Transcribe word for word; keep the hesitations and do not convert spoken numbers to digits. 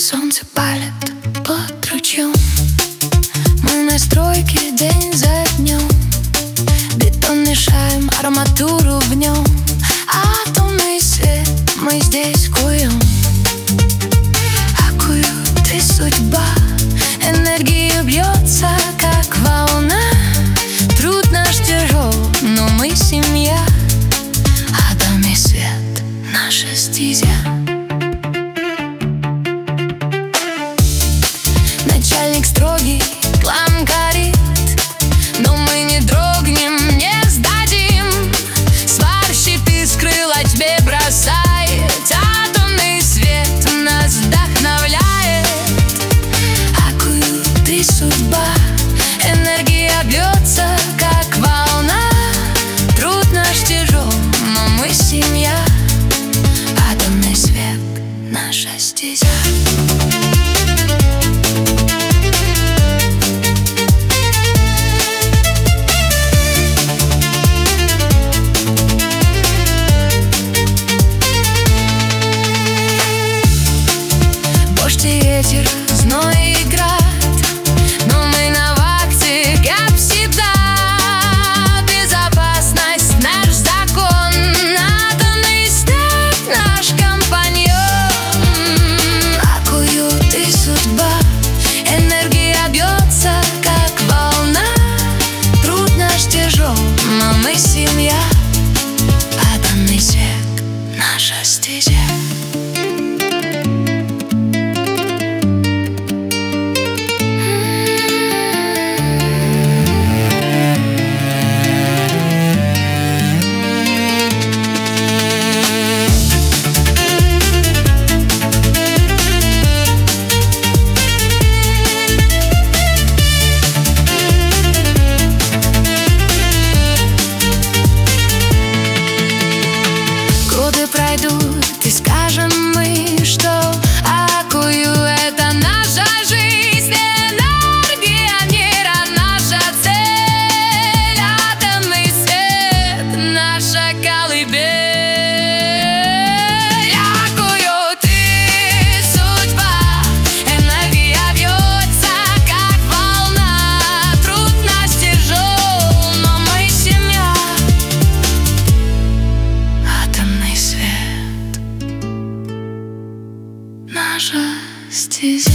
Солнце палит под ручьем. Мы на стройке день за днем. Бетон мешаем, арматуру в нем. Атомный свет мы здесь куем. А куют и судьба. Энергия бьется, как волна. Труд наш тяжел, но мы семья. Адам и свет — наша стезя. Начальник строгий, план горит, но мы не дрогнем, не сдадим. Сварщик искры о тебе бросает. Атомный свет нас вдохновляет. Аккуют и судьба. Энергия бьется, как волна. Труд наш тяжел, но мы семья. Атомный свет — наша стезя. Ветер, зной и град, но мы на вахте, как всегда. Безопасность — наш закон. Атомный свет — наш компаньон. Аккуют и судьба. Энергия бьется, как волна. Труд наш тяжел, но мы семья. Атомный свет — наша стезя. Пройдут, и скажем мы, что Аккую — это наша жизнь. Энергия мира — наша цель. Атомный свет — наша колыбель. Аккуют и судьба. Энергия бьется, как волна. Труд наш тяжел, но мы семья. Атомный свет — наша стезя.